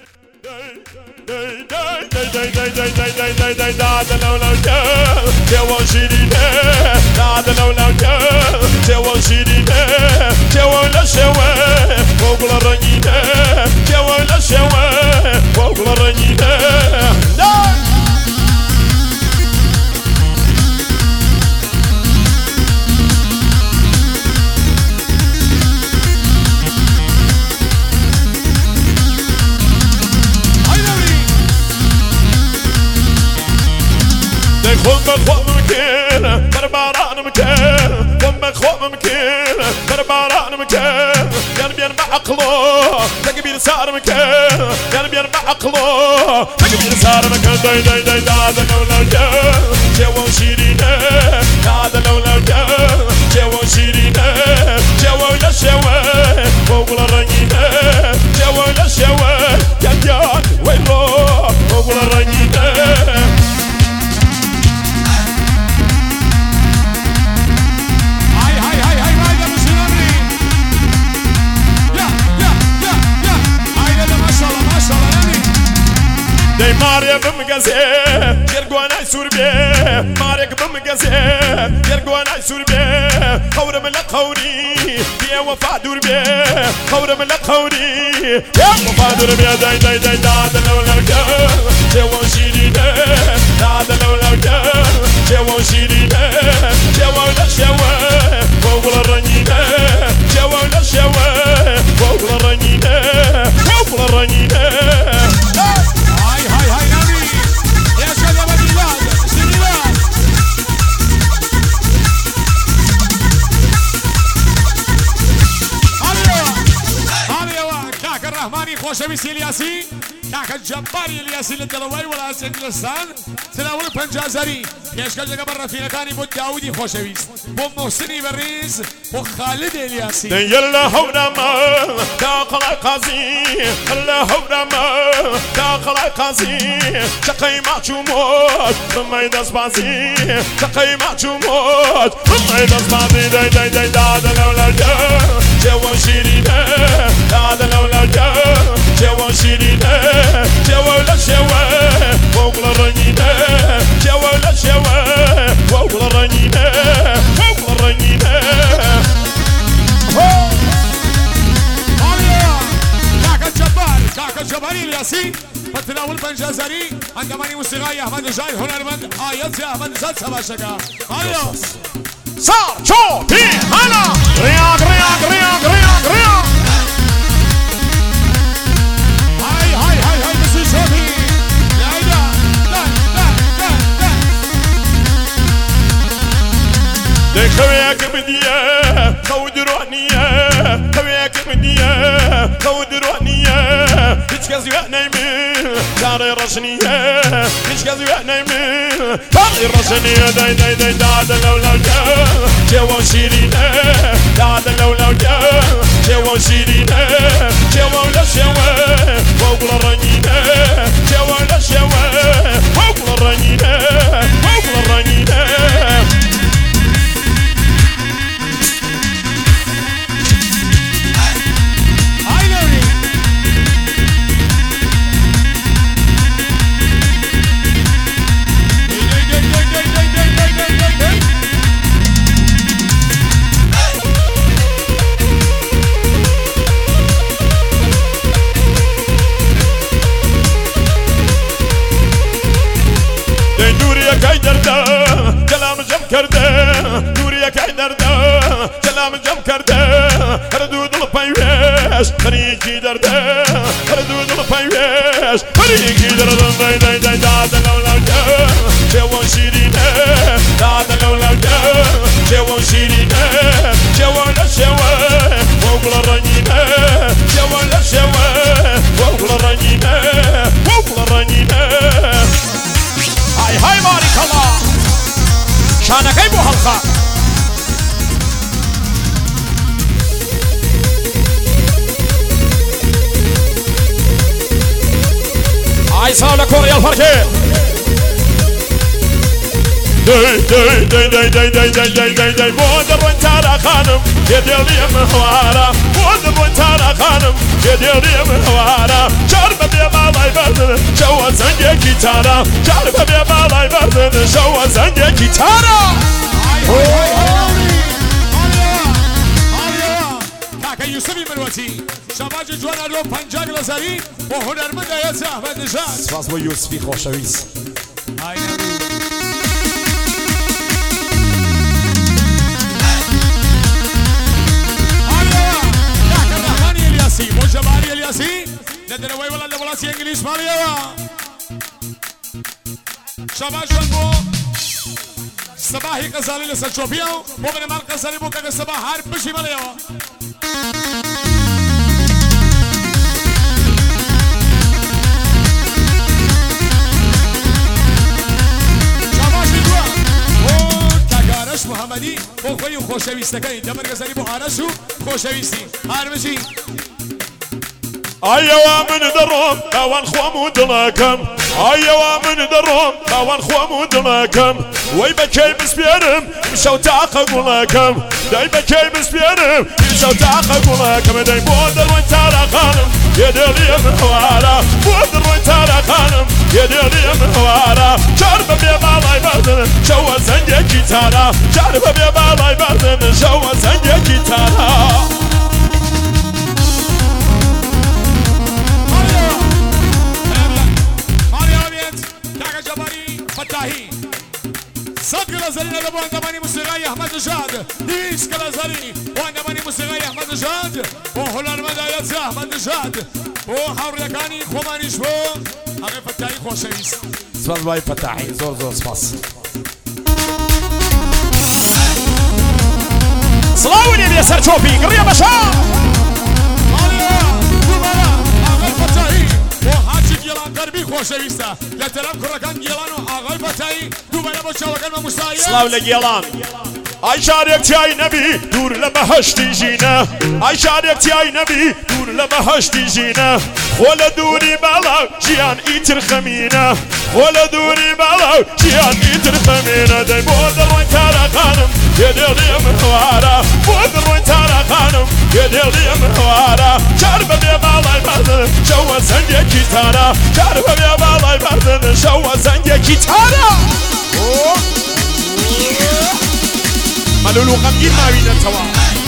صار مكان يعني بيرمى عقله تقبيل صار مكان داي داي داي هذا لولا جا جوا شيرينا هذا لولا جا جوا شيرينا جوا لا شوا وقول الرنينا جوا لا شوا يا ويلو وقول الرنينا ماريا بمقاسي يرقوانا يسوربي ماريا بمقاسي يرقوانا يسوربي خور من القوري يا وفا دوربي خور من القوري يا وفا دوربي داي داي داي هذا لولا الجا جوا شيرينا هذا لولا الجا جوا شيرينا جوا لا شوا وقول الرنينا جوا لا شوا وقول الرنينا وقول الرنينا خوشویست الیاسی کاک جباری الیاسی للدلوی ولاس انگلستان تناول پنجازری پیشکش لقب رفیقانی بود داودی خوشویست بو محسنی بریز بو خالد الیاسی یلا هورما داخل قاضی یلا هورما داخل قاضی شقی معجومات ثم يدس بازي شقي معجومات ثم يدس بازي داي داي داي هذا لولا جوا شيرينا هذا لولا جوا شيرينا جوا لا شوا وقول الرنينا جوا لا شوا وقول الرنينا وقول الرنينا كاك الجبار كاك الجباري الياسين فتناول بنجازري عندما موسيقى احمد جاي هنرمند آيات يا احمد زاد سباشكا هيا صار شو تي هلا رياض رياض رياض رياض رياض هاي هاي هاي هاي بس شوفي لا لا لا لا لا لا خوياك بديه خود روحنيه خوياك بديه خود روحنيه هيك كذي نايمين داري رسنيه هيك كذي نايمين داري رسنيه داي داي داي هذا لولا جوا شيرينا هذا لولا جوا شيرينا جوا لا شوا وقول الرنينا جوا لا شوا وقول الرنينا وقول الرنينا كلام جم کرده دوری که درده کلام جم کرده ردود الپیوش خریکی درده ردود الپیوش خریکی درده دای دای دای داد لولا جوا شیرینه داد لولا جوا شیرینه جوا لا شوا وقول الرنينه جوا لا شوا وقول الرنينه وقول الرنينه هاي هاي بارك الله شانك اي بو حلقه هاي ساولا كوريا الفركه داي داي داي داي داي داي داي داي داي داي بودر وانت على خانم يدير مهوارة بودر وانت على خانم يدير مهوارة شرب بيما باڵای بەردن شەوە زەنگێکی تارە جارب بەبێ باڵای بەردن شەوە زەنگێکی تارە کاکە یوسفی مروەتی شەباجی جوانە لۆ پەنجا گلەزەری بۆ هونەرمەندە هێزە ئەحمەد نژاد سپاس بۆ یوسفی خۆشەویست بۆ جەباری ئەلیاسی لە دەرەوەی وەڵات لە وڵاتی ئەنگلیز ماڵیەوە شەباش جوان بۆ سەباهی قەزالی لەسەر چۆپیە و بۆ بنەمان قەزالی بۆ کەکە سەبا هەر بشی مەڵێەوە شەباشی جوان بۆ کاکە ئارەش محەممەدی بۆ خۆی و خۆشەویستەکەی دەبەر گەزالی بۆ ئارەش و خۆشەویستی هەر بشی ئایەوە من دەڕۆم ئەوان خۆم و دڵەکەم ئایەوە من دەڕۆم ئەوان خۆم و دڵەکەم وەی بەکەی بسپێرم شەو تاقە گوڵەکەم دەی بەکەی بسپێرم شەو تاقە گوڵەکەم دەی بۆ دەڕۆی تارەخانم یێدێڵیە من هەوارە بۆ دەڕۆی تارەخانم یێدێڵیە من هەوارە جار بەبێ باڵای بەردن شەوە زەنگێکی تارە جار بەبێ باڵای بەردن شەوە زەنگێکی تارە صد گلازری نده بو اندامانی موسیقی احمد نژاد 20 گلازری بو اندامانی موسیقی احمد نژاد بو هنرمند آیت احمد نژاد بو حوریکانی خومانیش بو آقای فتاحی خوشویست سپاس بای فتاحی زور زور سپاس سڵاوی لێ سەر چۆپی گڕیە بەشە آقای فتاحی بۆ هاچی گێڵان غەربی خۆشەویستە لە تەرەف کوڕەکان گێڵان و ئاغای فتاحی دووبارە بۆ چاوەکان بە موسایە سڵاو لە گێڵان ئای شارێک تیای نەبی دوور لە بەهەشتی ژینە ئای شارێک تیای نەبی دوور لە بەهەشتی ژینە خۆ لە دووری باڵاو ژیان ئیتر خەمینە خۆ لە دووری باڵاو ژیان ئیتر خەمینە دەی بۆ دەڕۆی تارەخانم یێدێڵیە من هەوارە بۆ دەڕۆی تارەخانم یێدێڵیە من هەوارە جار بەبێ باڵای بەردن شەوە زەنگێکی تارە جار بەبێ باڵای بەردن شەوە زەنگێکی تارە مەلول و غەمگین ماوینەتەوە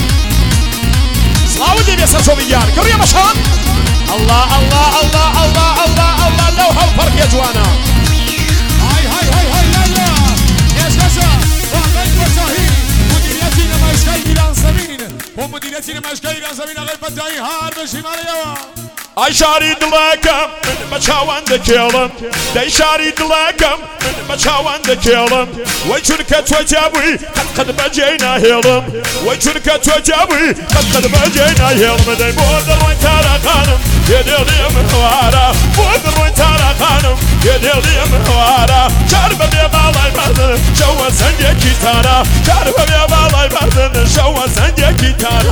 سڵاوت لێ بێ سەر چۆپی یار گڕیە بەشان الله الله الله الله الله الله لەو هەڵپەڕکێ جوانە های های های های لالا ێشکەشە ئاغای فتاحی مدیریەتی نمایشگای ایران زەمین بۆ مدیریەتی نمایشگای ایران زەمین ئاغای فتاحی هەر بەشی ماڵیەوە ئای شاری دڵەکەم من بە چاوان دەکێڵم دەی شاری دڵەکەم من بە چاوان دەکێڵم وەی چونکە تۆ جابووی قەت بەجێی ناهێڵم وەی چونکە تۆ جابووی قەت بەجێی ناهێڵم دەی بۆ دەڕۆی تارەخانم یێدێڵیە من هەوارە بۆ دەڕۆی تارەخانم یێدێڵیە من هەوارە جار بەبێ باڵای بەردن شەوە زەنگێکی تارە جار بەبێ باڵای بەردن شەوە زەنگێکی تارە